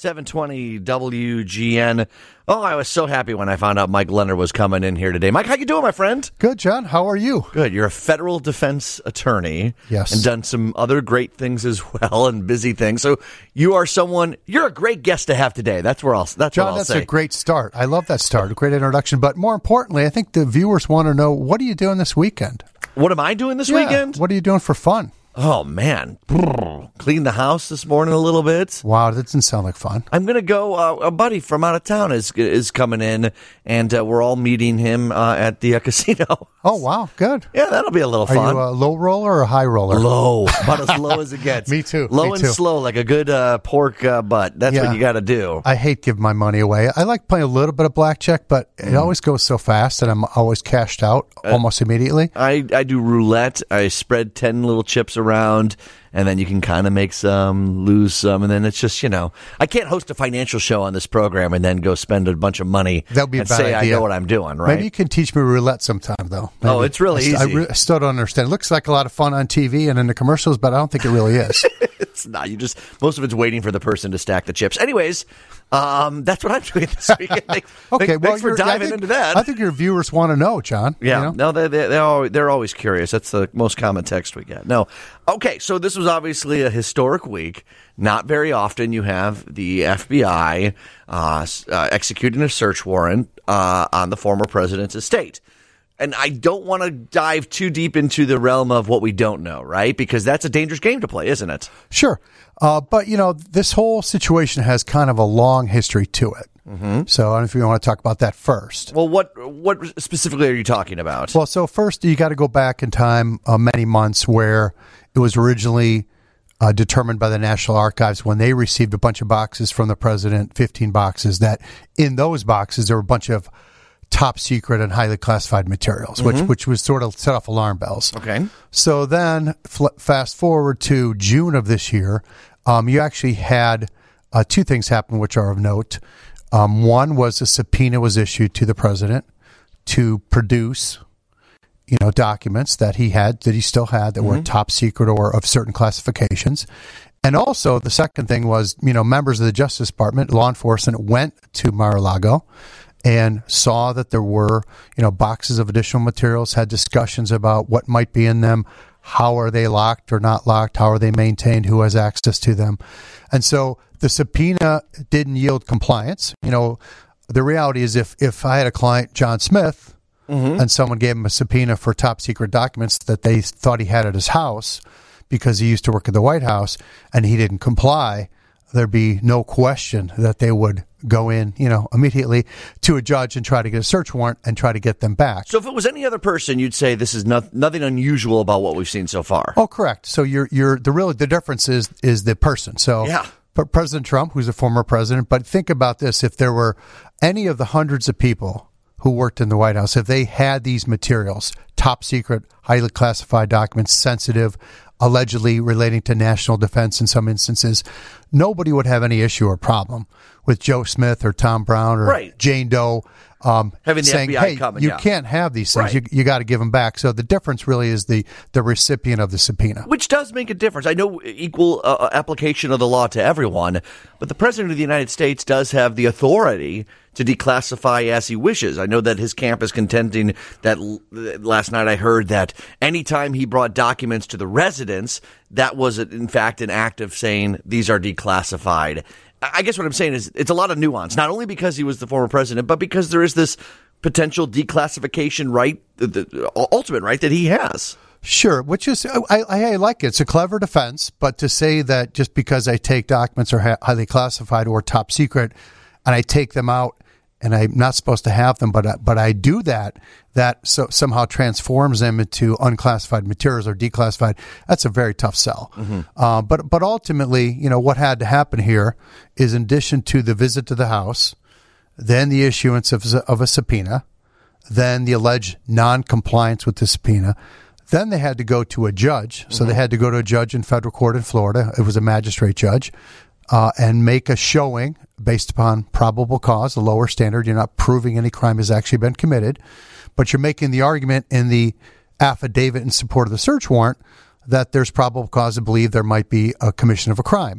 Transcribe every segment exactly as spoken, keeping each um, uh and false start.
seven twenty W G N. Oh, I was so happy when I found out Mike Leonard was coming in here today. Mike, how you doing, my friend? Good, John. How are you? Good. You're a federal defense attorney. Yes. And done some other great things as well and busy things. So you are someone, you're a great guest to have today. That's where I'll, that's John, what I'll that's say. a great start. I love that start. A great introduction. But more importantly, I think the viewers want to know, what are you doing this weekend? What am I doing this Yeah. weekend? What are you doing for fun? Oh, man. Clean the house this morning a little bit. Wow, that doesn't sound like fun. I'm going to go, uh, a buddy from out of town is is coming in, and uh, we're all meeting him uh, at the uh, casino. Oh, wow. Good. Yeah, that'll be a little Are fun. you a low roller or a high roller? Low. About as low as it gets. Me too. Low Me and too. slow, like a good uh, pork uh, butt. That's Yeah. what you got to do. I hate giving my money away. I like playing a little bit of blackjack, but it always goes so fast, and I'm always cashed out almost immediately. I, I do roulette. I spread ten little chips around, and then you can kind of make some, lose some, and then it's just, you know, I can't host a financial show on this program and then go spend a bunch of money That would be a and bad say idea. I know what I'm doing, right? Maybe you can teach me roulette sometime, though. Maybe. Oh, it's really I, st- I, easy. re- I still don't understand. It looks like a lot of fun on T V and in the commercials, but I don't think it really is. It's not. You just, most of it's waiting for the person to stack the chips. Anyways, um, that's what I'm doing this weekend. Thanks, Okay, thanks well, for you're- I diving think- into that. I think your viewers want to know, John. Yeah, You know? no, they, they, they're, always, they're always curious. That's the most common text we get. No. Okay, so this was obviously a historic week. Not very often you have the F B I uh, uh, executing a search warrant uh, on the former president's estate. And I don't want to dive too deep into the realm of what we don't know, right? Because that's a dangerous game to play, isn't it? Sure. Uh, but, you know, this whole situation has kind of a long history to it. Mm-hmm. So I don't know if you want to talk about that first. Well, what what specifically are you talking about? Well, so first you got to go back in time uh, many months where it was originally uh, determined by the National Archives when they received a bunch of boxes from the president, fifteen boxes, that in those boxes there were a bunch of top secret and highly classified materials, Mm-hmm. which which was sort of set off alarm bells. Okay. So then fl- fast forward to June of this year, um, you actually had uh, two things happen which are of note. Um, one was a subpoena was issued to the president to produce, you know, documents that he had, that he still had, that Mm-hmm. were top secret or of certain classifications. And also the second thing was, you know, members of the Justice Department, law enforcement, went to Mar-a-Lago and saw that there were, you know, boxes of additional materials, had discussions about what might be in them, how are they locked or not locked, how are they maintained, who has access to them. And so the subpoena didn't yield compliance. You know, the reality is if, if I had a client, John Smith, mm-hmm. and someone gave him a subpoena for top secret documents that they thought he had at his house because he used to work at the White House and he didn't comply, there'd be no question that they would go in, you know, immediately to a judge and try to get a search warrant and try to get them back. So if it was any other person, you'd say this is not, nothing unusual about what we've seen so far. Oh, correct. So you're you're the really the difference is is the person. So Yeah. But President Trump, who's a former president, but think about this: if there were any of the hundreds of people who worked in the White House, if they had these materials, top secret, highly classified documents, sensitive, allegedly relating to national defense in some instances, nobody would have any issue or problem with Joe Smith or Tom Brown or Right. Jane Doe um, Having the saying, F B I hey, come and you yeah. can't have these things. Right. You, you got to give them back. So the difference really is the, the recipient of the subpoena. Which does make a difference. I know equal uh, application of the law to everyone, but the President of the United States does have the authority to declassify as he wishes. I know that his camp is contending that l- last night I heard that anytime he brought documents to the residence, that was in fact an act of saying these are declassified. I guess what I'm saying is it's a lot of nuance, not only because he was the former president, but because there is this potential declassification right, the, the ultimate right that he has. Sure, which is, I, I, I like it. It's a clever defense, but to say that just because I take documents are ha- highly classified or top secret and I take them out and I'm not supposed to have them, but, I- but I do that, that so, somehow transforms them into unclassified materials or declassified, that's a very tough sell. Mm-hmm. Uh, but, but ultimately, you know, what had to happen here is in addition to the visit to the House, then the issuance of, of a subpoena, then the alleged non-compliance with the subpoena, then they had to go to a judge. So mm-hmm. they had to go to a judge in federal court in Florida. It was a magistrate judge, uh, and make a showing based upon probable cause, a lower standard. You're not proving any crime has actually been committed, but you're making the argument in the affidavit in support of the search warrant that there's probable cause to believe there might be a commission of a crime.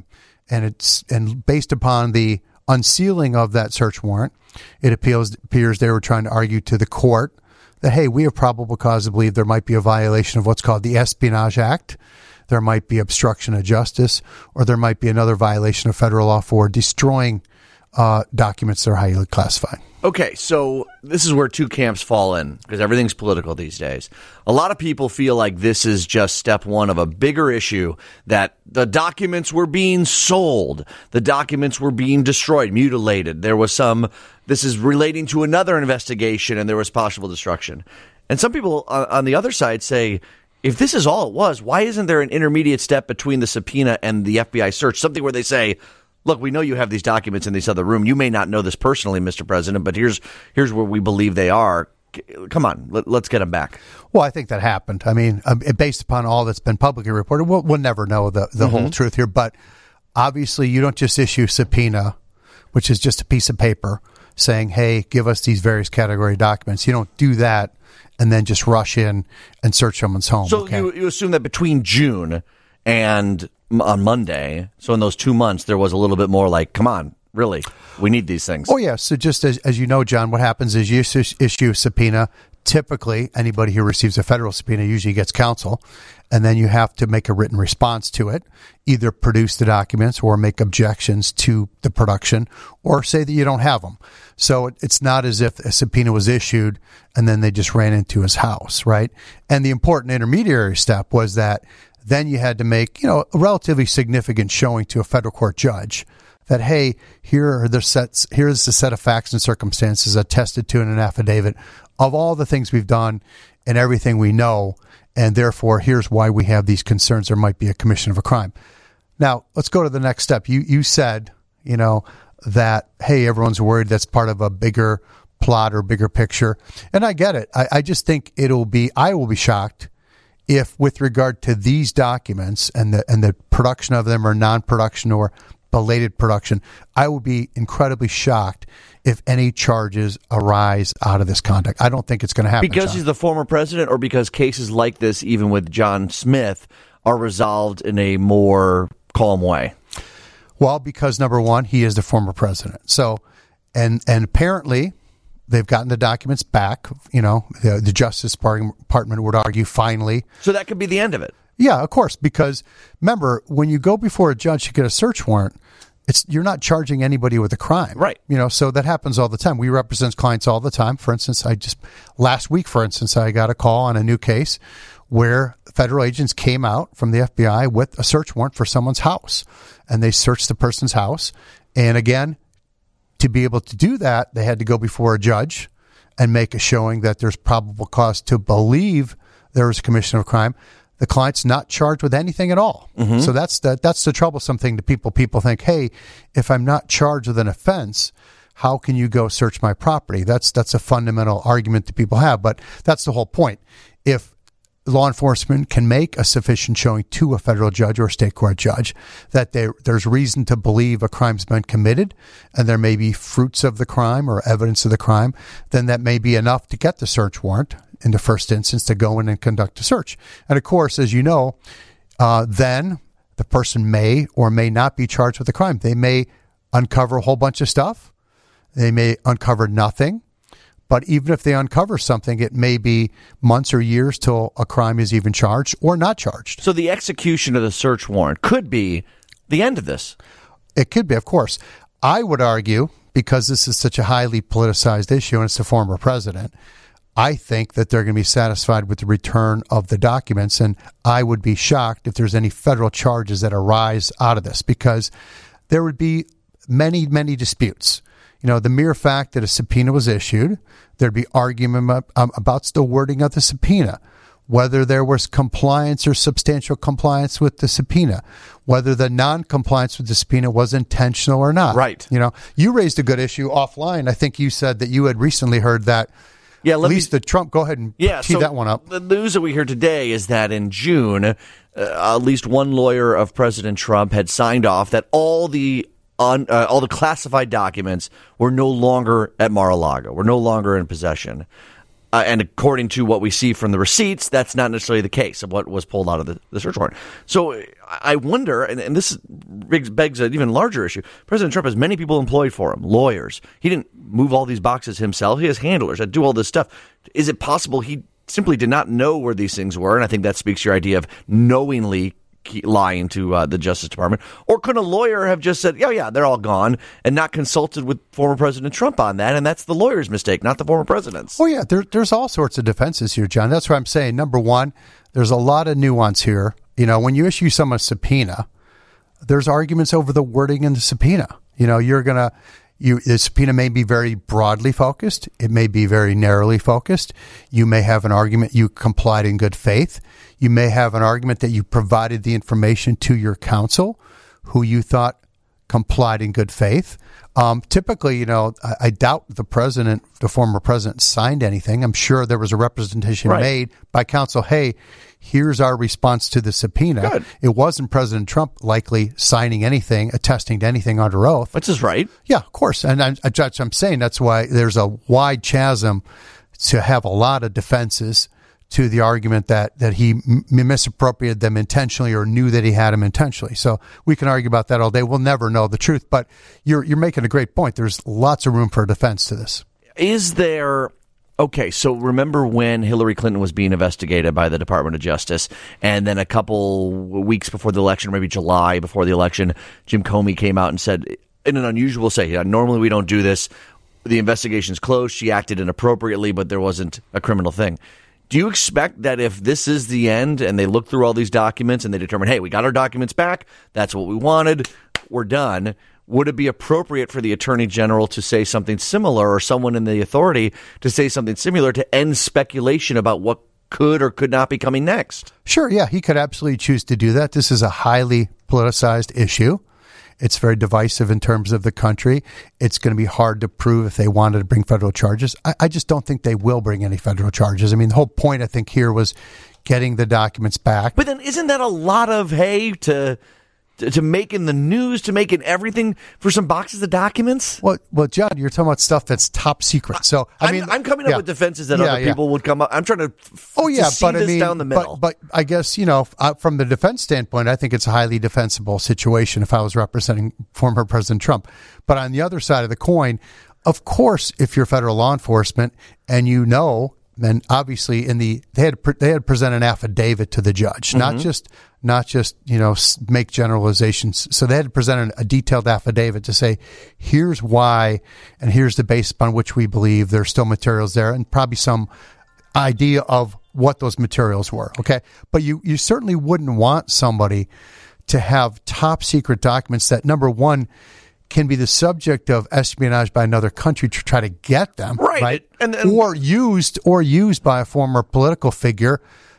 and it's and based upon the unsealing of that search warrant, it appeals, appears they were trying to argue to the court that, hey, we have probable cause to believe there might be a violation of what's called the Espionage Act. There might be obstruction of justice, or there might be another violation of federal law for destroying uh, documents that are highly classified. Okay, so this is where two camps fall in, because everything's political these days. A lot of people feel like this is just step one of a bigger issue, that the documents were being sold, the documents were being destroyed, mutilated. There was some, this is relating to another investigation, and there was possible destruction. And some people on, on the other side say, if this is all it was, why isn't there an intermediate step between the subpoena and the F B I search? Something where they say, look, we know you have these documents in this other room. You may not know this personally, Mister President, but here's here's where we believe they are. Come on, let, let's get them back. Well, I think that happened. I mean, um, based upon all that's been publicly reported, we'll, we'll never know the, the mm-hmm. whole truth here. But obviously, you don't just issue subpoena, which is just a piece of paper saying, hey, give us these various category documents. You don't do that and then just rush in and search someone's home. So okay? you, you assume that between June and on Monday, so in those two months, there was a little bit more like, come on, really, we need these things. Oh, yeah. So just as, as you know, John, what happens is you issue a subpoena. Typically, anybody who receives a federal subpoena usually gets counsel, and then you have to make a written response to it, either produce the documents or make objections to the production, or say that you don't have them. So it's not as if a subpoena was issued and then they just ran into his house, right? And the important intermediary step was that then you had to make, you know, a relatively significant showing to a federal court judge that, hey, here are the sets, here's the set of facts and circumstances attested to in an affidavit of all the things we've done and everything we know, and therefore here's why we have these concerns there might be a commission of a crime. Now, let's go to the next step. You you said, you know, that, hey, everyone's worried that's part of a bigger plot or bigger picture. And I get it. I, I just think it'll be, I will be shocked if with regard to these documents and the and the production of them or non-production or belated production, I would be incredibly shocked if any charges arise out of this conduct. I don't think it's going to happen. Because John. He's the former president, or because cases like this, even with John Smith, are resolved in a more calm way? Well, because number one, he is the former president. So, and and apparently they've gotten the documents back. You know, the, the Justice Department would argue finally. So that could be the end of it. Yeah, of course. Because remember, when you go before a judge to get a search warrant, it's you're not charging anybody with a crime, right? You know, so that happens all the time. We represent clients all the time. For instance, I just last week, for instance, I got a call on a new case where federal agents came out from the F B I with a search warrant for someone's house, and they searched the person's house. And again, to be able to do that, they had to go before a judge and make a showing that there's probable cause to believe there was a commission of a crime. The client's not charged with anything at all. Mm-hmm. So that's the, that's the troublesome thing to people. People think, hey, if I'm not charged with an offense, how can you go search my property? That's that's a fundamental argument that people have. But that's the whole point. If law enforcement can make a sufficient showing to a federal judge or a state court judge that there, there's reason to believe a crime's been committed and there may be fruits of the crime or evidence of the crime, then that may be enough to get the search warrant in the first instance to go in and conduct a search. And of course, as you know, uh, then the person may or may not be charged with a crime. They may uncover a whole bunch of stuff. They may uncover nothing. But even if they uncover something, it may be months or years till a crime is even charged or not charged. So the execution of the search warrant could be the end of this. It could be, of course. I would argue, because this is such a highly politicized issue and it's the former president, I think that they're going to be satisfied with the return of the documents, and I would be shocked if there's any federal charges that arise out of this, because there would be many, many disputes. You know, the mere fact that a subpoena was issued, there'd be argument about, um, about the wording of the subpoena, whether there was compliance or substantial compliance with the subpoena, whether the non-compliance with the subpoena was intentional or not. Right. You know, you raised a good issue offline. I think you said that you had recently heard that. Yeah, let at least me, the Trump, go ahead and yeah, tee so that one up. The news that we hear today is that in June, uh, at least one lawyer of President Trump had signed off that all the un, uh, all the classified documents were no longer at Mar-a-Lago, were no longer in possession. Uh, and according to what we see from the receipts, that's not necessarily the case of what was pulled out of the, the search warrant. So I wonder, and, and this begs an even larger issue. President Trump has many people employed for him, lawyers. He didn't move all these boxes himself. He has handlers that do all this stuff. Is it possible he simply did not know where these things were? And I think that speaks to your idea of knowingly lying to uh, the Justice Department. Or could a lawyer have just said, yeah, yeah, they're all gone, and not consulted with former President Trump on that? And that's the lawyer's mistake, not the former president's. Oh, yeah, there, there's all sorts of defenses here, John. That's what I'm saying. Number one, there's a lot of nuance here. You know, when you issue someone a subpoena, there's arguments over the wording in the subpoena. You know, you're going to, you, the subpoena may be very broadly focused. It may be very narrowly focused. You may have an argument you complied in good faith. You may have an argument that you provided the information to your counsel who you thought complied in good faith. Um, typically, you know, I, I doubt the president, the former president, signed anything. I'm sure there was a representation right. made by counsel. Hey, here's our response to the subpoena. Good. It wasn't President Trump likely signing anything, attesting to anything under oath. Which is right. Yeah, of course. And I'm, I'm saying that's why there's a wide chasm to have a lot of defenses to the argument that, that he m- misappropriated them intentionally or knew that he had them intentionally. So we can argue about that all day. We'll never know the truth, but you're you're making a great point. There's lots of room for defense to this. Is there... Okay, so remember when Hillary Clinton was being investigated by the Department of Justice, and then a couple weeks before the election, maybe July before the election, Jim Comey came out and said, in an unusual say, normally we don't do this. The investigation's closed. She acted inappropriately, but there wasn't a criminal thing. Do you expect that if this is the end and they look through all these documents and they determine, hey, we got our documents back, that's what we wanted, we're done, would it be appropriate for the Attorney General to say something similar, or someone in the authority to say something similar to end speculation about what could or could not be coming next? Sure, yeah, he could absolutely choose to do that. This is a highly politicized issue. It's very divisive in terms of the country. It's going to be hard to prove if they wanted to bring federal charges. I, I just don't think they will bring any federal charges. I mean, the whole point, I think, here was getting the documents back. But then isn't that a lot of hay to... To, to making the news, to making everything for some boxes of documents? Well, well, John, you're talking about stuff that's top secret. So I I'm, mean, I'm coming up yeah. with defenses that yeah, other yeah. people would come up. I'm trying to. F- oh yeah, to see but this I mean, down the middle. But, but I guess you know, uh, from the defense standpoint, I think it's a highly defensible situation if I was representing former President Trump. But on the other side of the coin, of course, if you're federal law enforcement and you know. And obviously, in the they had they had present an affidavit to the judge, mm-hmm. not just not just you know make generalizations. So they had to present a detailed affidavit to say, here's why, and here's the basis upon which we believe there's still materials there, and probably some idea of what those materials were. Okay, but you you certainly wouldn't want somebody to have top secret documents that, number one, can be the subject of espionage by another country to try to get them, right? right? And, and, or used, or used by a former political figure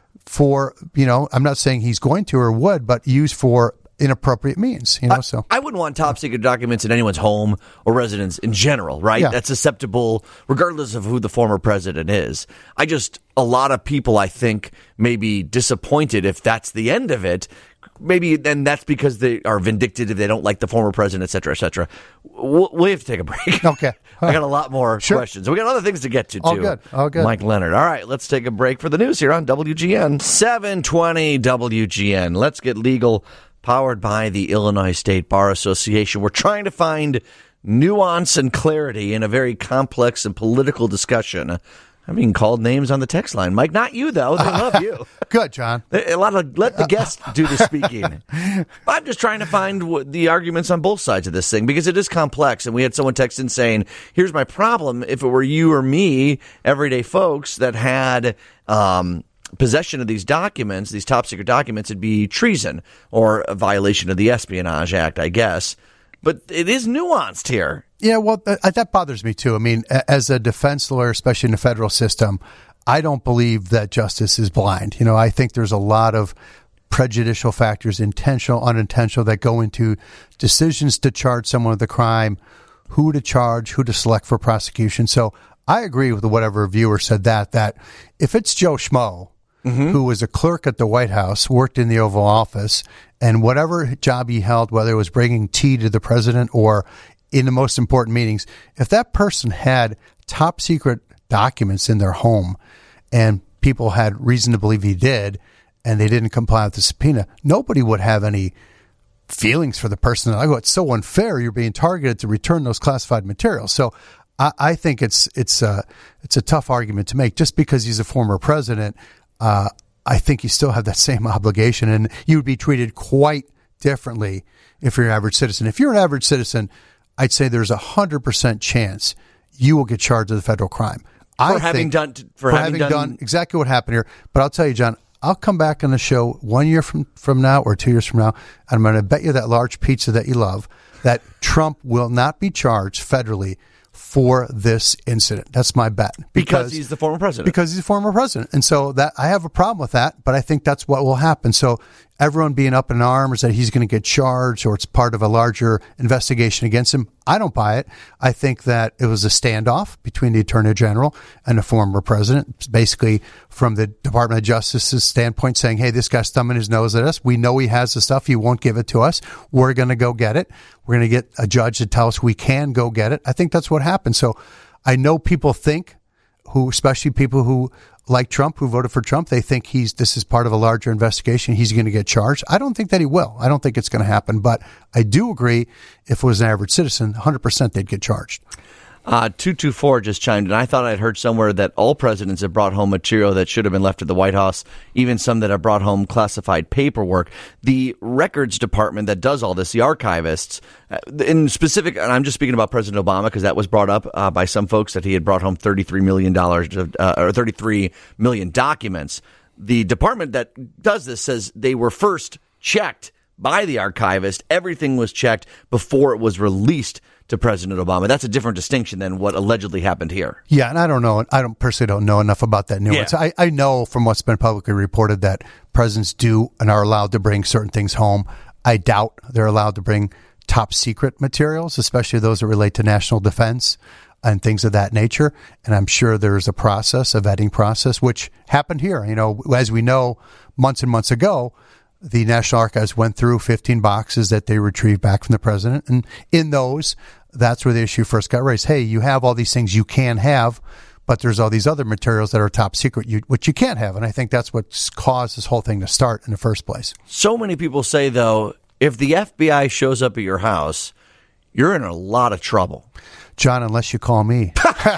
for, you know, I'm not saying he's going to or would, but used for inappropriate means, you know. I, so I wouldn't want top secret documents in anyone's home or residence in general, right? Yeah. That's susceptible, regardless of who the former president is. I just, a lot of people, I think, may be disappointed if that's the end of it. Maybe then that's because they are vindictive, they don't like the former president, et cetera, et cetera. We'll, we have to take a break. Okay. I got a lot more Sure. questions. We got other things to get to, too. All good. All good. Mike Leonard. All right, let's take a break for the news here on W G N. seven twenty W G N. Let's get legal, powered by the Illinois State Bar Association. We're trying to find nuance and clarity in a very complex and political discussion. I'm being called names on the text line. Mike, not you, though. They love you. Good, John. A lot of let the guests do the speaking. I'm just trying to find what, the arguments on both sides of this thing, because it is complex. And we had someone text in saying, here's my problem. If it were you or me, everyday folks that had um, possession of these documents, these top secret documents, it'd be treason or a violation of the Espionage Act, I guess. But it is nuanced here. Yeah, well, th- that bothers me, too. I mean, as a defense lawyer, especially in the federal system, I don't believe that justice is blind. You know, I think there's a lot of prejudicial factors, intentional, unintentional, that go into decisions to charge someone with a crime, who to charge, who to select for prosecution. So I agree with whatever viewer said that, that if it's Joe Schmo, mm-hmm. who was a clerk at the White House, worked in the Oval Office, and whatever job he held, whether it was bringing tea to the president or in the most important meetings, if that person had top secret documents in their home and people had reason to believe he did and they didn't comply with the subpoena, nobody would have any feelings for the person. I go, it's so unfair. You're being targeted to return those classified materials. So I, I think it's it's a, it's a tough argument to make. Just because he's a former president, uh, I think you still have that same obligation, and you would be treated quite differently if you're an average citizen. If you're an average citizen, I'd say there's a hundred percent chance you will get charged with a federal crime. For I having think, done for, for having, having done, done exactly what happened here. But I'll tell you, John, I'll come back on the show one year from, from now or two years from now, and I'm going to bet you that large pizza that you love that Trump will not be charged federally for this incident. That's my bet. Because, because he's the former president. Because he's a former president. And so that I have a problem with that, but I think that's what will happen. So everyone being up in arms that he's going to get charged or it's part of a larger investigation against him, I don't buy it. I think that it was a standoff between the Attorney General and the former president. It's basically from the Department of Justice's standpoint saying, hey, this guy's thumbing his nose at us. We know he has the stuff. He won't give it to us. We're going to go get it. We're going to get a judge to tell us we can go get it. I think that's what happened. So I know people think, who, especially people who like Trump, who voted for Trump, they think he's this is part of a larger investigation. He's going to get charged. I don't think that he will. I don't think it's going to happen. But I do agree, if it was an average citizen, one hundred percent they'd get charged. Uh, two two four just chimed in. I thought I'd heard somewhere that all presidents have brought home material that should have been left at the White House, even some that have brought home classified paperwork. The records department that does all this, the archivists, uh, in specific, and I'm just speaking about President Obama because that was brought up uh, by some folks that he had brought home thirty-three million dollars of, uh, or thirty-three million documents. The department that does this says they were first checked by the archivist. Everything was checked before it was released to President Obama. That's a different distinction than what allegedly happened here. Yeah, and I don't know. I don't personally don't know enough about that nuance. Yeah. I, I know from what's been publicly reported that presidents do and are allowed to bring certain things home. I doubt they're allowed to bring top secret materials, especially those that relate to national defense and things of that nature. And I'm sure there's a process, a vetting process, which happened here. You know, as we know, months and months ago, the National Archives went through fifteen boxes that they retrieved back from the president. And in those, that's where the issue first got raised. Hey, you have all these things you can have, but there's all these other materials that are top secret, you, which you can't have. And I think that's what's caused this whole thing to start in the first place. So many people say, though, if the F B I shows up at your house, you're in a lot of trouble. John, unless you call me.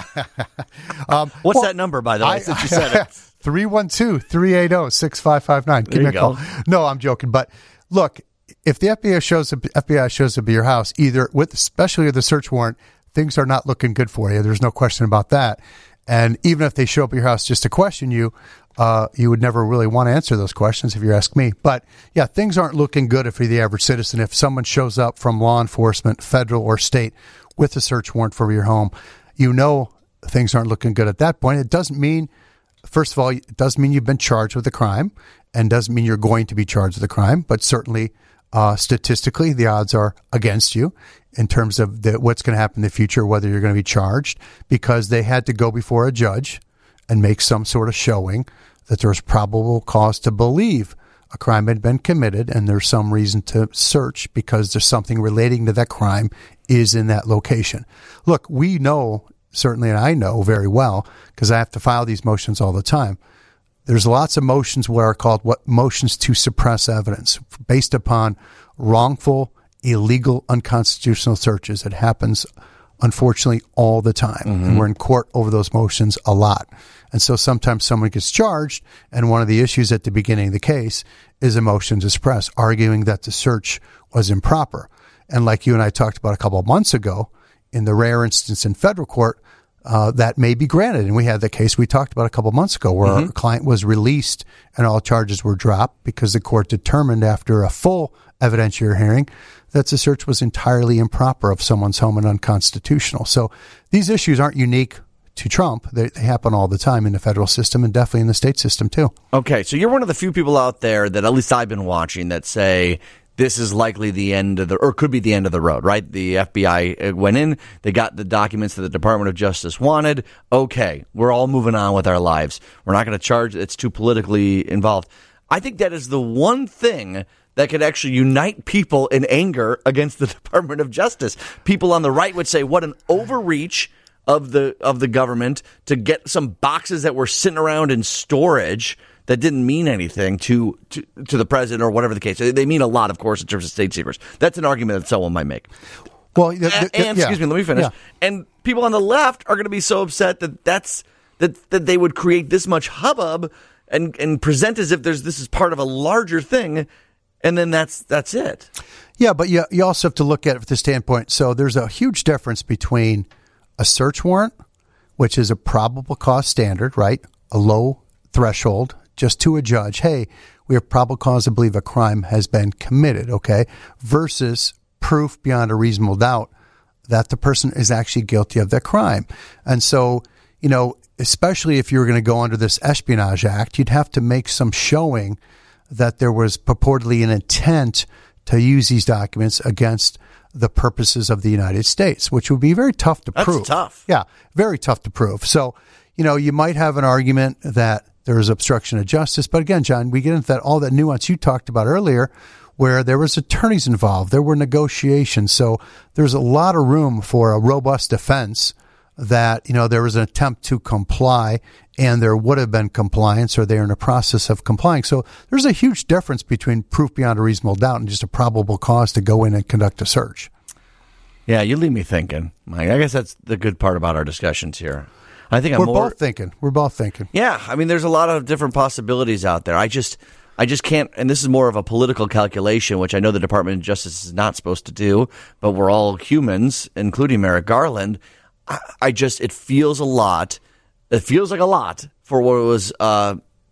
um, What's well, that number, by the way, I, since you said it? three one two, three eight zero, six five five nine. Give me a call. No, I'm joking. But look, if the F B I shows up, F B I shows up at your house, either with, especially with the search warrant, things are not looking good for you. There's no question about that. And even if they show up at your house just to question you, uh, you would never really want to answer those questions if you ask me. But yeah, things aren't looking good if you're the average citizen. If someone shows up from law enforcement, federal or state, with a search warrant for your home, you know things aren't looking good at that point. It doesn't mean, first of all, it doesn't mean you've been charged with a crime and doesn't mean you're going to be charged with a crime, but certainly uh, statistically the odds are against you in terms of the, what's going to happen in the future, whether you're going to be charged, because they had to go before a judge and make some sort of showing that there's probable cause to believe a crime had been committed and there's some reason to search because there's something relating to that crime is in that location. Look, we know, certainly, and I know very well, because I have to file these motions all the time, there's lots of motions what are called what motions to suppress evidence based upon wrongful, illegal, unconstitutional searches. It happens, unfortunately, all the time. Mm-hmm. And we're in court over those motions a lot. And so sometimes someone gets charged, and one of the issues at the beginning of the case is a motion to suppress, arguing that the search was improper. And like you and I talked about a couple of months ago, in the rare instance in federal court, uh, that may be granted. And we had the case we talked about a couple of months ago where mm-hmm. our client was released and all charges were dropped because the court determined after a full evidentiary hearing that the search was entirely improper of someone's home and unconstitutional. So these issues aren't unique to Trump. They, they happen all the time in the federal system and definitely in the state system too. Okay, so you're one of the few people out there that at least I've been watching that say this is likely the end of the, or could be the end of the road, right? The F B I went in, they got the documents that the Department of Justice wanted. Okay, we're all moving on with our lives. We're not going to charge, it's too politically involved. I think that is the one thing that could actually unite people in anger against the Department of Justice. People on the right would say, what an overreach, of the of the government to get some boxes that were sitting around in storage that didn't mean anything to, to, to the president or whatever the case. They mean a lot, of course, in terms of state secrets. That's an argument that someone might make. Well, the, the, and, and yeah. excuse me, let me finish. Yeah. And people on the left are going to be so upset that that's that that they would create this much hubbub and and present as if there's this is part of a larger thing, and then that's that's it. Yeah, but you you also have to look at it from the standpoint. So there's a huge difference between a search warrant, which is a probable cause standard, right? A low threshold, just to a judge. Hey, we have probable cause to believe a crime has been committed. Okay, versus proof beyond a reasonable doubt that the person is actually guilty of that crime. And so, you know, especially if you were going to go under this Espionage Act, you'd have to make some showing that there was purportedly an intent to use these documents against the purposes of the United States, which would be very tough to That's prove. That's tough. Yeah, very tough to prove. So, you know, you might have an argument that there is obstruction of justice. But again, John, we get into that all that nuance you talked about earlier, where there was attorneys involved, there were negotiations. So there's a lot of room for a robust defense that, you know, there was an attempt to comply and there would have been compliance or they're in the process of complying. So there's a huge difference between proof beyond a reasonable doubt and just a probable cause to go in and conduct a search. Yeah, you leave me thinking, Mike. I guess that's the good part about our discussions here. I think I'm We're more, both thinking. We're both thinking. Yeah, I mean, there's a lot of different possibilities out there. I just... I just can't, and this is more of a political calculation, which I know the Department of Justice is not supposed to do, but we're all humans, including Merrick Garland. I, I just, it feels a lot, it feels like a lot for what it was, uh,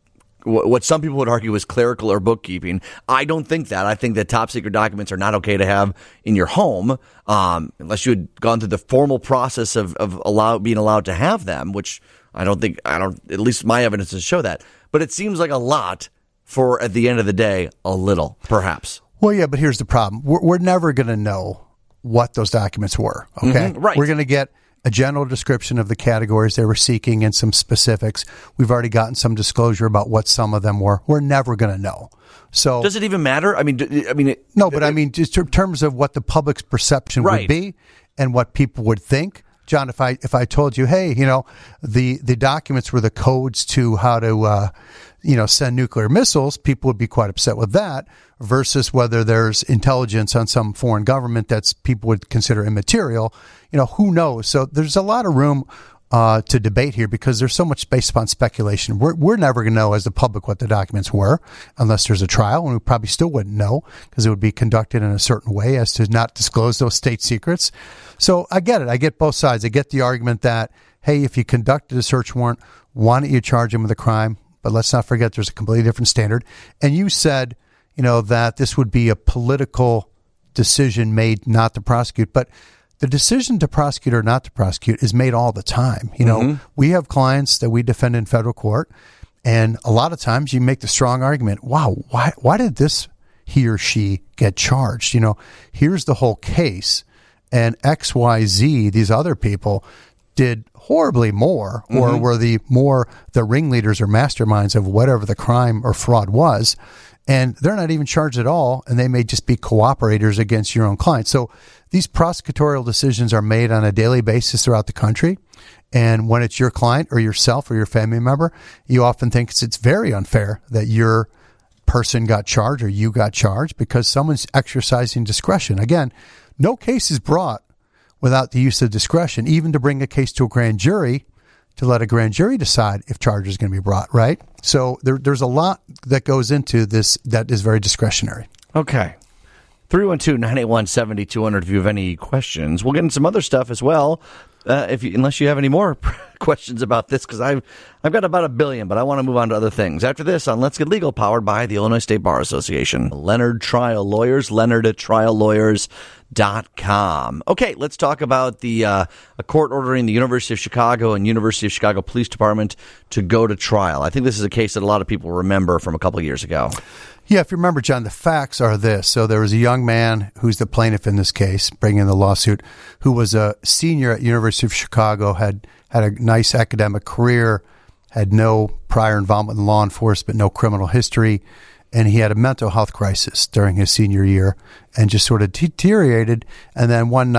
what some people would argue was clerical or bookkeeping. I don't think that. I think that top secret documents are not okay to have in your home, um, unless you had gone through the formal process of, of allow, being allowed to have them, which I don't think, I don't, at least my evidence does show that. But it seems like a lot for, at the end of the day, a little, perhaps. Well, yeah, but here's the problem. We're, we're never going to know what those documents were, okay? Mm-hmm, right. We're going to get a general description of the categories they were seeking and some specifics. We've already gotten some disclosure about what some of them were. We're never going to know. So does it even matter? I mean, I mean, it, no, but it, I mean, just in terms of what the public's perception right. would be and what people would think. John, if I if I told you, hey, you know, the the documents were the codes to how to, uh, you know, send nuclear missiles, people would be quite upset with that. Versus whether there's intelligence on some foreign government that's people would consider immaterial. You know, who knows? So there's a lot of room uh, to debate here because there's so much based upon speculation. We're we're never going to know as the public what the documents were unless there's a trial, and we probably still wouldn't know because it would be conducted in a certain way as to not disclose those state secrets. So I get it. I get both sides. I get the argument that, hey, if you conducted a search warrant, why don't you charge him with a crime? But let's not forget there's a completely different standard. And you said, you know, that this would be a political decision made not to prosecute. But the decision to prosecute or not to prosecute is made all the time. You know, mm-hmm. we have clients that we defend in federal court. And a lot of times you make the strong argument, wow, why, why did this he or she get charged? You know, here's the whole case. And X, Y, Z, these other people did horribly more or mm-hmm. were the more the ringleaders or masterminds of whatever the crime or fraud was. And they're not even charged at all. And they may just be cooperators against your own client. So these prosecutorial decisions are made on a daily basis throughout the country. And when it's your client or yourself or your family member, you often think it's, it's very unfair that your person got charged or you got charged because someone's exercising discretion. Again, no case is brought without the use of discretion, even to bring a case to a grand jury to let a grand jury decide if charges are going to be brought, right? So there, there's a lot that goes into this that is very discretionary. Okay. three one two, nine eight one, seven two zero zero if you have any questions. We'll get into some other stuff as well, uh, if you, unless you have any more questions about this, because I've, I've got about a billion, but I want to move on to other things. After this, on Let's Get Legal, powered by the Illinois State Bar Association. Leonard Trial Lawyers, Leonard at trial lawyers dot com. Okay, let's talk about the uh, a court ordering the University of Chicago and University of Chicago Police Department to go to trial. I think this is a case that a lot of people remember from a couple of years ago. Yeah, if you remember, John, the facts are this. So there was a young man who's the plaintiff in this case, bringing the lawsuit, who was a senior at University of Chicago, had had a nice academic career, had no prior involvement in law enforcement, no criminal history, and he had a mental health crisis during his senior year and just sort of deteriorated. And then one night,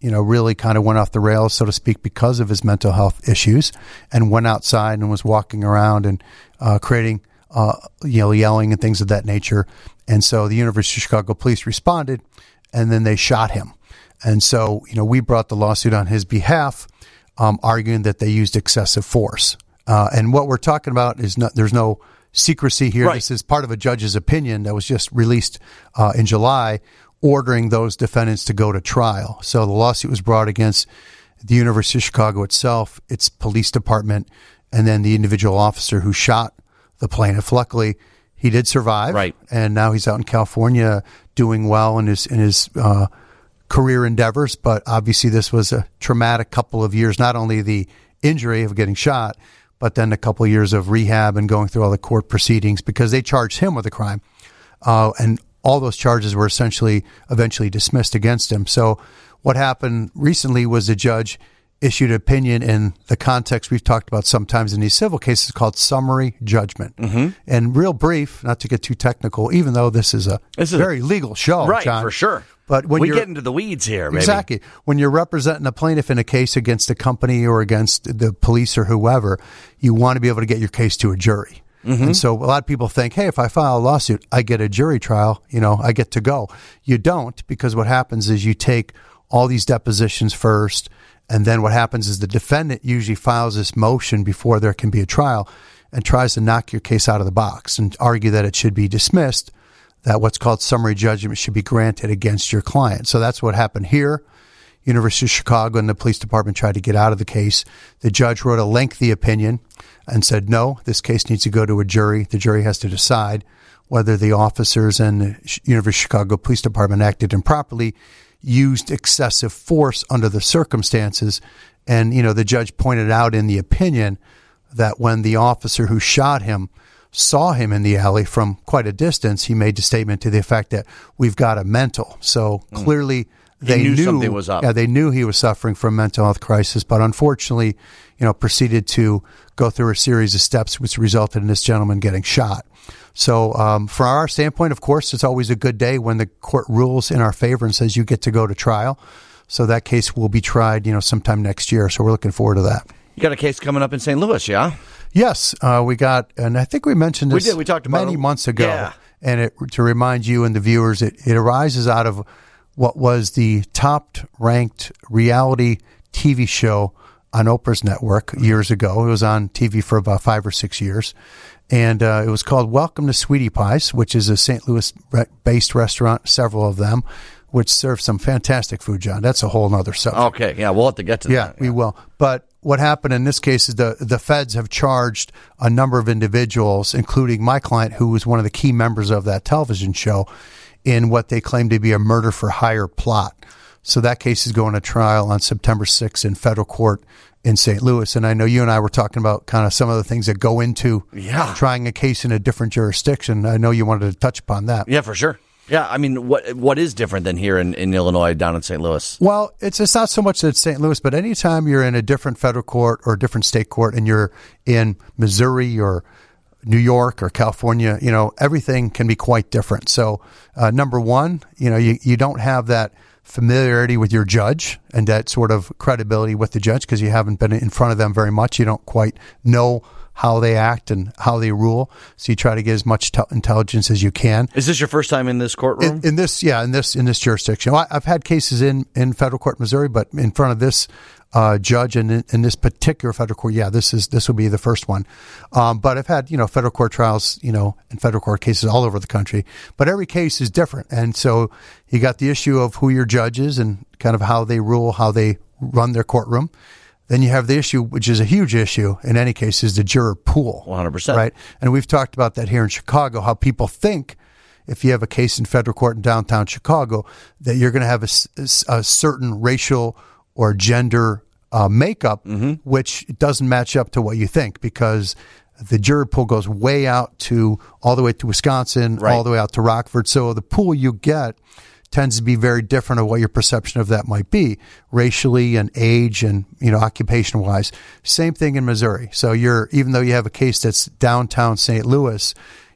you know, really kind of went off the rails, so to speak, because of his mental health issues, and went outside and was walking around and uh, creating, uh, you know, yelling and things of that nature. And so the University of Chicago police responded, and then they shot him. And so, you know, we brought the lawsuit on his behalf, um, arguing that they used excessive force. Uh, and what we're talking about is not, there's no secrecy here. Right. This is part of a judge's opinion that was just released uh, in July, ordering those defendants to go to trial. So the lawsuit was brought against the University of Chicago itself, its police department, and then the individual officer who shot the plaintiff. Luckily, he did survive, right, and now he's out in California doing well in his in his uh, career endeavors. But obviously, this was a traumatic couple of years. Not only the injury of getting shot, but then a couple of years of rehab and going through all the court proceedings, because they charged him with a crime, uh, and all those charges were essentially eventually dismissed against him. So what happened recently was the judge issued an opinion in the context we've talked about sometimes in these civil cases called summary judgment. Mm-hmm. And real brief, not to get too technical, even though this is a this is very a, legal show, right, John, for sure. But when we you're, get into the weeds here, maybe. Exactly. When you're representing a plaintiff in a case against a company or against the police or whoever, you want to be able to get your case to a jury. Mm-hmm. And so a lot of people think, hey, if I file a lawsuit, I get a jury trial, you know, I get to go. You don't, because what happens is you take all these depositions first, and then what happens is the defendant usually files this motion before there can be a trial and tries to knock your case out of the box and argue that it should be dismissed, that what's called summary judgment should be granted against your client. So that's what happened here. University of Chicago and the police department tried to get out of the case. The judge wrote a lengthy opinion and said, no, this case needs to go to a jury. The jury has to decide whether the officers and the University of Chicago Police Department acted improperly, used excessive force under the circumstances. And, you know, the judge pointed out in the opinion that when the officer who shot him saw him in the alley from quite a distance, he made the statement to the effect that we've got a mental. So mm. clearly they he knew, knew something was up. Yeah, they knew he was suffering from a mental health crisis, but unfortunately, you know, proceeded to go through a series of steps which resulted in this gentleman getting shot. So um, from our standpoint, of course, it's always a good day when the court rules in our favor and says you get to go to trial. So that case will be tried, you know, sometime next year. So we're looking forward to that. You got a case coming up in Saint Louis, yeah? Yes, uh, we got, and I think we mentioned this we did. We talked about many it. months ago. Yeah. And it, to remind you and the viewers, it, it arises out of what was the top-ranked reality T V show on Oprah's network years ago. It was on T V for about five or six years. And uh, it was called Welcome to Sweetie Pies, which is a Saint Louis-based restaurant, several of them, which serve some fantastic food, John. That's a whole other subject. Okay, yeah, we'll have to get to yeah, that. Yeah, we will. But what happened in this case is the, the feds have charged a number of individuals, including my client, who was one of the key members of that television show, in what they claim to be a murder-for-hire plot. So that case is going to trial on September sixth in federal court in Saint Louis. And I know you and I were talking about kind of some of the things that go into yeah. trying a case in a different jurisdiction. I know you wanted to touch upon that. Yeah, for sure. Yeah, I mean, what what is different than here in, in Illinois, down in Saint Louis? Well, it's it's not so much that it's Saint Louis, but anytime you're in a different federal court or a different state court and you're in Missouri or New York or California, you know, everything can be quite different. So, uh, number one, you know, you, you don't have that familiarity with your judge and that sort of credibility with the judge because you haven't been in front of them very much. You don't quite know how they act and how they rule. So you try to get as much t- intelligence as you can. Is this your first time in this courtroom? In, in this, yeah, in this in this jurisdiction. Well, I've had cases in, in federal court, Missouri, but in front of this uh, judge and in, in this particular federal court, yeah, this is this will be the first one. Um, but I've had you know federal court trials, you know, and federal court cases all over the country. But every case is different, and so you got the issue of who your judge is and kind of how they rule, how they run their courtroom. Then you have the issue, which is a huge issue in any case, is the juror pool. one hundred percent. Right? And we've talked about that here in Chicago, how people think if you have a case in federal court in downtown Chicago that you're going to have a, a certain racial or gender uh, makeup, mm-hmm. which doesn't match up to what you think because the juror pool goes way out to all the way to Wisconsin, right. all the way out to Rockford. So the pool you get tends to be very different of what your perception of that might be, racially and age and, you know, occupation-wise. Same thing in Missouri. So you're, even though you have a case that's downtown Saint Louis,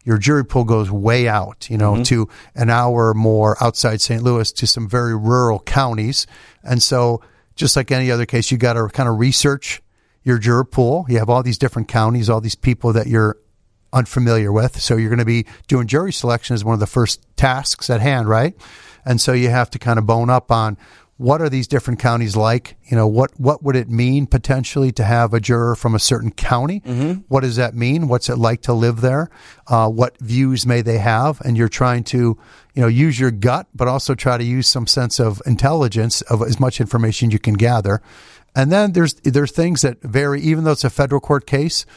your jury pool goes way out, you know, mm-hmm. to an hour or more outside Saint Louis to some very rural counties. And so just like any other case, you got to kind of research your juror pool. You have all these different counties, all these people that you're unfamiliar with. So you're going to be doing jury selection as one of the first tasks at hand, right? And so you have to kind of bone up on what are these different counties like? You know, what, what would it mean potentially to have a juror from a certain county? Mm-hmm. What does that mean? What's it like to live there? Uh, what views may they have? And you're trying to, you know, use your gut, but also try to use some sense of intelligence of as much information you can gather. And then there's, there's things that vary, even though it's a federal court case,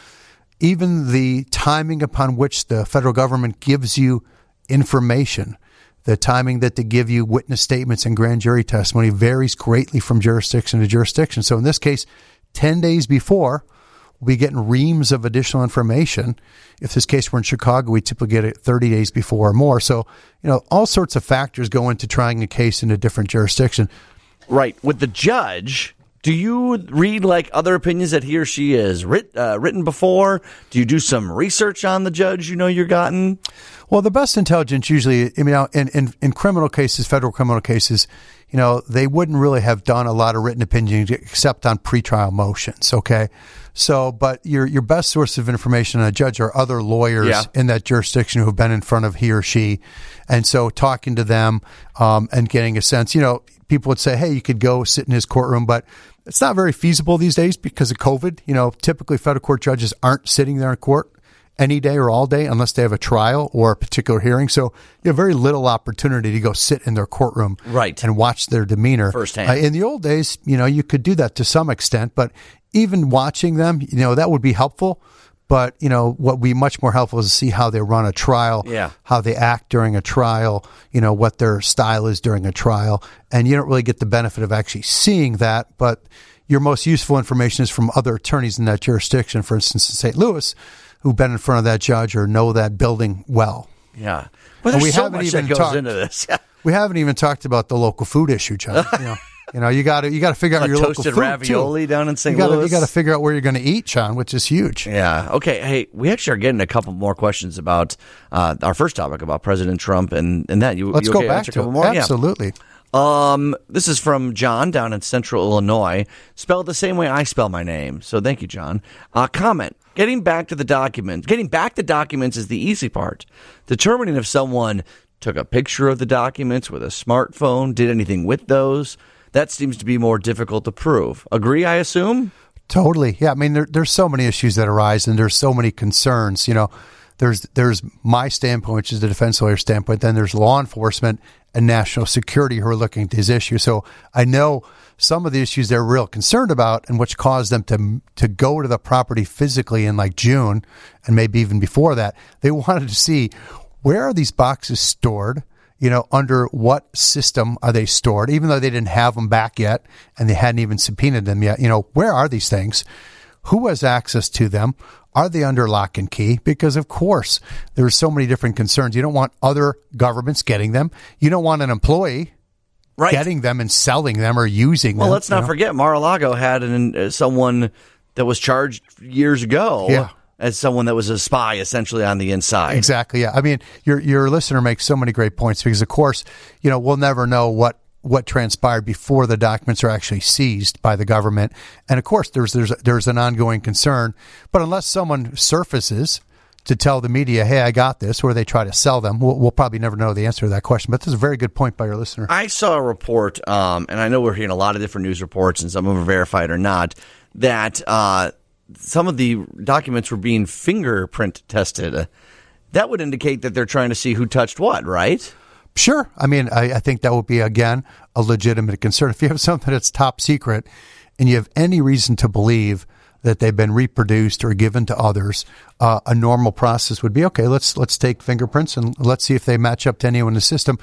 even the timing upon which the federal government gives you information, the timing that they give you witness statements and grand jury testimony varies greatly from jurisdiction to jurisdiction. So in this case, ten days before, we'll be getting reams of additional information. If this case were in Chicago, we typically get it thirty days before or more. So, you know, all sorts of factors go into trying a case in a different jurisdiction. Right. With the judge, do you read like other opinions that he or she has writ, uh, written before? Do you do some research on the judge you know you're gotten? Well, the best intelligence usually, I mean, in, in, in criminal cases, federal criminal cases, you know, they wouldn't really have done a lot of written opinions except on pretrial motions, okay? So, but your your best source of information on a judge are other lawyers yeah. in that jurisdiction who have been in front of he or she. And so talking to them um, and getting a sense, you know, people would say, hey, you could go sit in his courtroom, but it's not very feasible these days because of COVID. You know, typically federal court judges aren't sitting there in court any day or all day unless they have a trial or a particular hearing. So you have very little opportunity to go sit in their courtroom right. and watch their demeanor. Firsthand. Uh, in the old days, you know, you could do that to some extent, but even watching them, you know, that would be helpful. But, you know, what would be much more helpful is to see how they run a trial, yeah. how they act during a trial, you know, what their style is during a trial. And you don't really get the benefit of actually seeing that, but your most useful information is from other attorneys in that jurisdiction, for instance, in Saint Louis, who've been in front of that judge or know that building well. Yeah. But there's we so haven't much even that goes talked, into this. We haven't even talked about the local food issue, John. You know, you know, you got to you got to figure out like your local toasted food ravioli too. down in Saint You gotta, Louis. You got to figure out where you're going to eat, John, which is huge. Yeah. Okay. Hey, we actually are getting a couple more questions about uh, our first topic about President Trump and, and that. You, Let's you go okay back answer to a couple it. more? Absolutely. Yeah. Um, this is from John down in Central Illinois, spelled the same way I spell my name. So thank you, John. Uh, comment. Getting back to the documents. Getting back the documents is the easy part. Determining if someone took a picture of the documents with a smartphone, did anything with those, that seems to be more difficult to prove. Agree, I assume? Totally. Yeah. I mean, there, there's so many issues that arise and there's so many concerns. You know, there's there's my standpoint, which is the defense lawyer standpoint. Then there's law enforcement and national security who are looking at these issues. So I know some of the issues they're real concerned about and which caused them to to go to the property physically in like June and maybe even before that. They wanted to see where are these boxes stored? You know, under what system are they stored? Even though they didn't have them back yet and they hadn't even subpoenaed them yet, you know, where are these things? Who has access to them? Are they under lock and key? Because, of course, there's so many different concerns. You don't want other governments getting them. You don't want an employee right. getting them and selling them or using well, them. Well, let's not know? forget Mar-a-Lago had an, uh, someone that was charged years ago yeah. as someone that was a spy essentially on the inside. Exactly, yeah. I mean, your your listener makes so many great points because, of course, you know, we'll never know what what transpired before the documents are actually seized by the government. And of course, there's there's there's an ongoing concern. But unless someone surfaces to tell the media, hey, I got this, or they try to sell them, we'll, we'll probably never know the answer to that question. But this is a very good point by your listener. I saw a report, um, and I know we're hearing a lot of different news reports, and some of them are verified or not, that uh, some of the documents were being fingerprint tested. That would indicate that they're trying to see who touched what, right? Sure. I mean, I, I think that would be, again, a legitimate concern. If you have something that's top secret and you have any reason to believe that they've been reproduced or given to others, uh, a normal process would be, okay, let's let's take fingerprints and let's see if they match up to anyone in the system.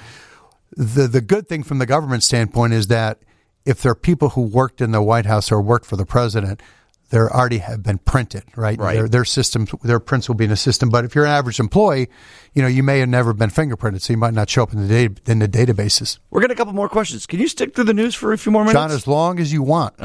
The the good thing from the government standpoint is that if there are people who worked in the White House or worked for the president, they already have been printed, right? Right. Their, their systems, their prints will be in the system. But if you're an average employee, you know, you may have never been fingerprinted, so you might not show up in the data, in the databases. We're getting a couple more questions. Can you stick through the news for a few more minutes? John, as long as you want.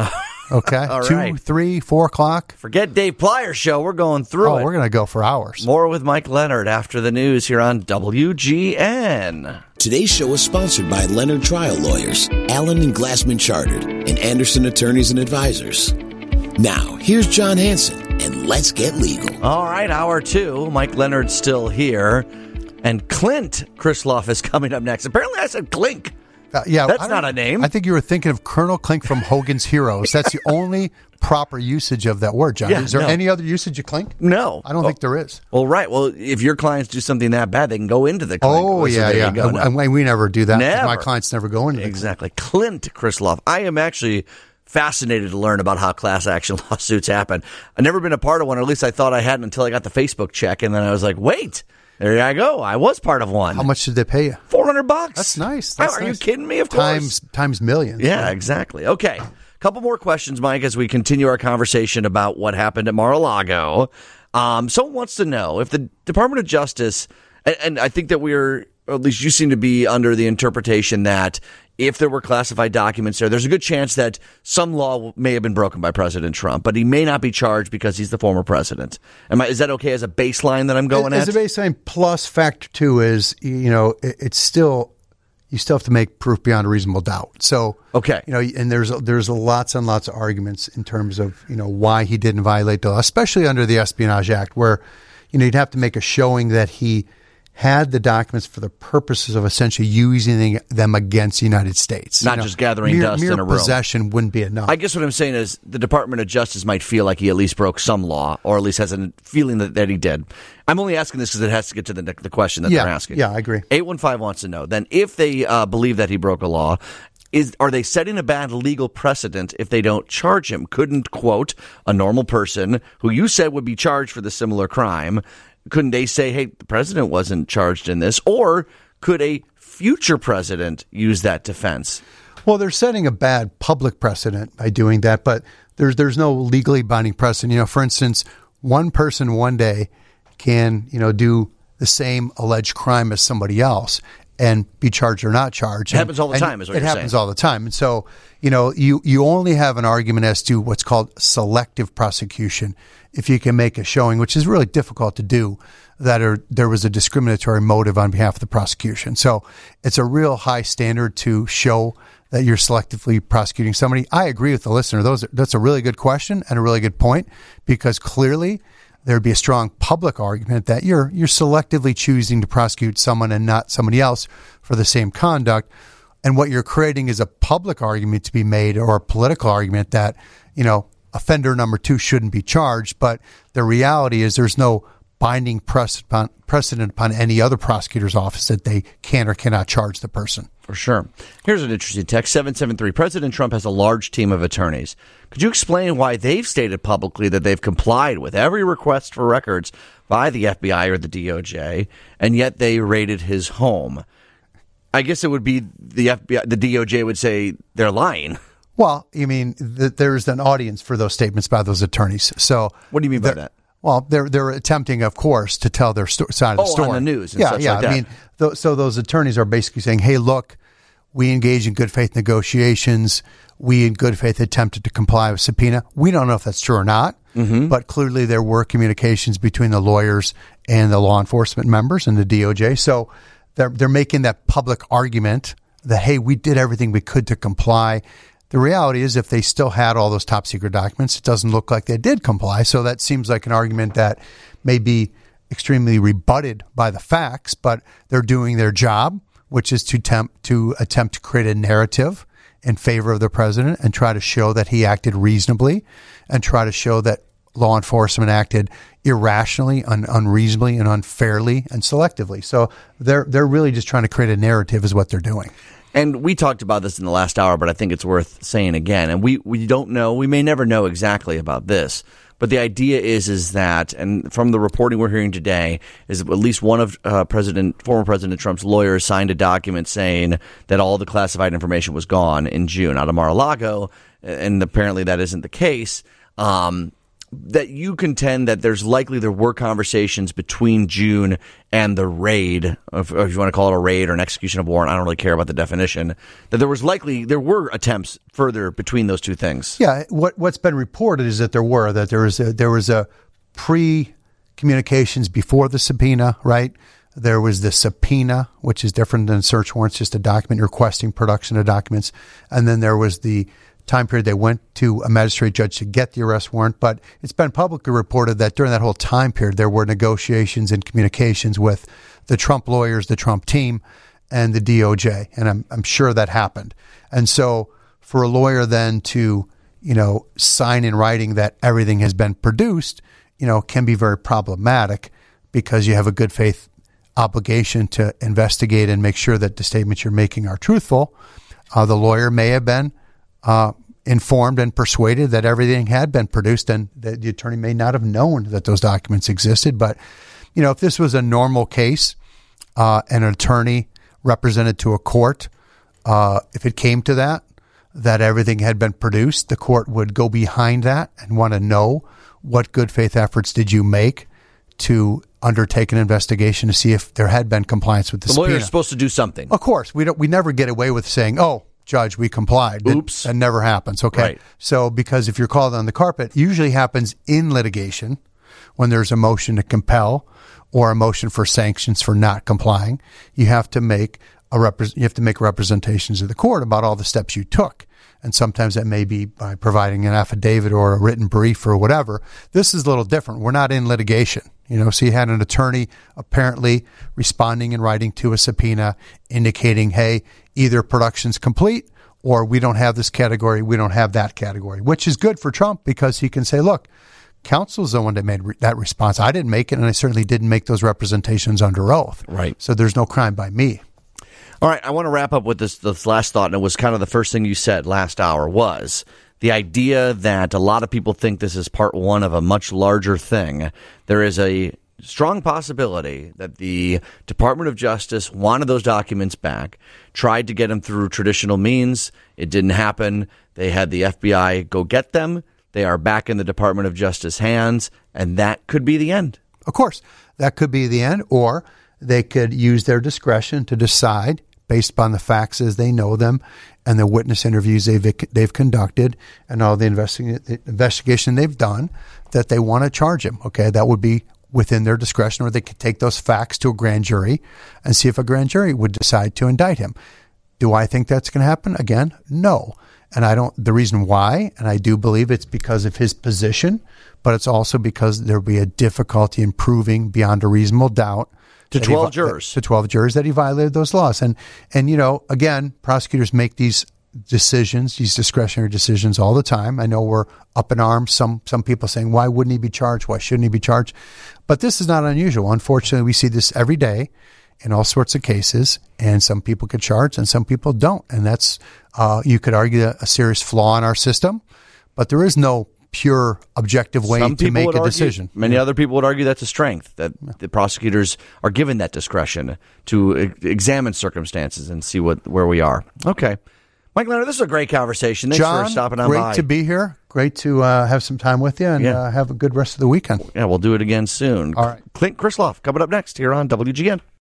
Okay. All Two, right. three, four o'clock. Forget Dave Plyer show. We're going through Oh, it. we're going to go for hours. More with Mike Leonard after the news here on W G N. Today's show is sponsored by Leonard Trial Lawyers, Allen and Glassman Chartered, and Anderson Attorneys and Advisors. Now, here's John Hanson, and let's get legal. All right, hour two. Mike Leonard's still here. And Clint Krisloff is coming up next. Apparently I said Clink. Uh, yeah, That's I not don't- a name. I think you were thinking of Colonel Klink from Hogan's Heroes. That's the only proper usage of that word, John. Yeah, is there no. any other usage of Klink? No. I don't Oh, think there is. Well, right. Well, if your clients do something that bad, they can go into the Clink. Oh, So yeah, there yeah. you go. And, and we- we never do that. 'cause Never. My clients never go into the Exactly. Clint Krisloff. I am actually fascinated to learn about how class action lawsuits happen. I've never been a part of one, or at least I thought I hadn't until I got the Facebook check, and then I was like, wait, there I go. I was part of one. How much did they pay you? four hundred bucks. That's nice. That's Are nice. you kidding me? Of course. Times times millions. Yeah, exactly. Okay. Couple more questions, Mike, as we continue our conversation about what happened at Mar-a-Lago. Um, someone wants to know if the Department of Justice, and, and I think that we're, or at least you seem to be under the interpretation that if there were classified documents there, there's a good chance that some law may have been broken by President Trump, but he may not be charged because he's the former president. Am I, is that okay as a baseline that I'm going As at? a baseline, plus factor two is, you know, it, it's still, you still have to make proof beyond a reasonable doubt. So, Okay. you know, and there's there's lots and lots of arguments in terms of, you know, why he didn't violate the law, especially under the Espionage Act, where, you know, you'd have to make a showing that he had the documents for the purposes of essentially using them against the United States. Not You know, just gathering mere, dust mere in a room. possession wouldn't be enough. I guess what I'm saying is the Department of Justice might feel like he at least broke some law, or at least has a feeling that, that he did. I'm only asking this because it has to get to the, the question that yeah, they're asking. yeah, I agree. eight one five wants to know, then if they uh, believe that he broke a law, is are they setting a bad legal precedent if they don't charge him? Couldn't, quote, a normal person who you said would be charged for the similar crime, couldn't they say, hey, the president wasn't charged in this? Or could a future president use that defense? Well, they're setting a bad public precedent by doing that, but there's there's no legally binding precedent. You know, for instance, one person one day can, you know, do the same alleged crime as somebody else and be charged or not charged. It happens all the And time, is what it you're happens saying. all the time. And so, you know, you, you only have an argument as to what's called selective prosecution if you can make a showing, which is really difficult to do, that are, there was a discriminatory motive on behalf of the prosecution. So it's a real high standard to show that you're selectively prosecuting somebody. I agree with the listener. Those are, that's a really good question and a really good point, because clearly there'd be a strong public argument that you're you're selectively choosing to prosecute someone and not somebody else for the same conduct. And what you're creating is a public argument to be made, or a political argument that, you know, offender number two shouldn't be charged. But the reality is there's no binding precedent upon any other prosecutor's office that they can or cannot charge the person. For sure. Here's an interesting text, seven seven three. President Trump has a large team of attorneys. Could you explain why they've stated publicly that they've complied with every request for records by the F B I or the D O J, and yet they raided his home? I guess it would be the F B I, the D O J would say they're lying. Well, you mean th- there's an audience for those statements by those attorneys. So What do you mean by they're- that? Well, they're they're attempting, of course, to tell their sto- side of the Oh, on story. the news and yeah, such yeah. like I that. mean, th- so those attorneys are basically saying, "Hey, look, we engaged in good faith negotiations. We, in good faith, attempted to comply with subpoena." We don't know if that's true or not, Mm-hmm. but clearly there were communications between the lawyers and the law enforcement members and the D O J. So they're they're making that public argument that, hey, we did everything we could to comply. The reality is, if they still had all those top secret documents, it doesn't look like they did comply. So that seems like an argument that may be extremely rebutted by the facts, but they're doing their job, which is to attempt to attempt to create a narrative in favor of the president and try to show that he acted reasonably, and try to show that law enforcement acted irrationally, un- unreasonably, and unfairly and selectively. So they're they're really just trying to create a narrative, is what they're doing. And we talked about this in the last hour, but I think it's worth saying again. And we, we don't know, we may never know exactly about this, but the idea is is that, and from the reporting we're hearing today, is that at least one of uh, President, former President Trump's lawyers signed a document saying that all the classified information was gone in June out of Mar-a-Lago, and apparently that isn't the case. Um, that you contend that there's likely there were conversations between June and the raid, if, if you want to call it a raid or an execution of warrant, I don't really care about the definition, that there was likely, there were attempts further between those two things. Yeah, what, what's been reported is that there were, that there was a, there was a pre-communications before the subpoena, right? There was the subpoena, which is different than search warrants, just a document requesting production of documents. And then there was the time period they went to a magistrate judge to get the arrest warrant. But it's been publicly reported that during that whole time period, there were negotiations and communications with the Trump lawyers, the Trump team, and the D O J. And I'm, I'm sure that happened. And so for a lawyer then to, you know, sign in writing that everything has been produced, you know, can be very problematic because you have a good faith obligation to investigate and make sure that the statements you're making are truthful. Uh, the lawyer may have been uh, informed and persuaded that everything had been produced, and that the attorney may not have known that those documents existed. But, you know, if this was a normal case, uh, and an attorney represented to a court, uh, if it came to that, that everything had been produced, the court would go behind that and want to know what good faith efforts did you make to undertake an investigation to see if there had been compliance with the, the subpoena. The lawyer's supposed to do something. Of course. We don't. We never get away with saying, oh, Judge, we complied. Oops. That, that never happens. Okay. Right. So because if you're called on the carpet, it usually happens in litigation when there's a motion to compel or a motion for sanctions for not complying. You have to make a repre- you have to make representations to the court about all the steps you took. And sometimes that may be by providing an affidavit or a written brief or whatever. This is a little different. We're not in litigation. You know, so you had an attorney apparently responding in writing to a subpoena indicating, hey, either production's complete or we don't have this category, we don't have that category, which is good for Trump because he can say, look, counsel's the one that made re- that response. I didn't make it, and I certainly didn't make those representations under oath. Right. So there's no crime by me. All right, I want to wrap up with this, this last thought, and it was kind of the first thing you said last hour was the idea that a lot of people think this is part one of a much larger thing. There is a strong possibility that the Department of Justice wanted those documents back, tried to get them through traditional means. It didn't happen. They had the F B I go get them. They are back in the Department of Justice hands, and that could be the end. Of course, that could be the end, or they could use their discretion to decide based upon the facts as they know them and the witness interviews they've they've conducted and all the investi- investigation they've done, that they want to charge him. Okay, that would be within their discretion, or they could take those facts to a grand jury and see if a grand jury would decide to indict him. Do I think that's going to happen? Again, no. And I don't, the reason why, and I do believe it's because of his position, but it's also because there'll be a difficulty in proving beyond a reasonable doubt to twelve he, jurors. To twelve jurors that he violated those laws. And, and, you know, again, prosecutors make these decisions, these discretionary decisions all the time. I know we're up in arms. Some, some people saying, why wouldn't he be charged? Why shouldn't he be charged? But this is not unusual. Unfortunately, we see this every day in all sorts of cases, and some people get charged and some people don't. And that's, uh, you could argue a, a serious flaw in our system, but there is no pure objective way Some to make a argue, decision. Many yeah. other people would argue that's a strength, that yeah. the prosecutors are given that discretion to e- examine circumstances and see what where we are. Okay. Mike Leonard, this is a great conversation. Thanks John, for stopping on great by. to be here. Great to uh, have some time with you, and yeah. uh, have a good rest of the weekend. Yeah, we'll do it again soon. All right. Clint Krisloff coming up next here on W G N.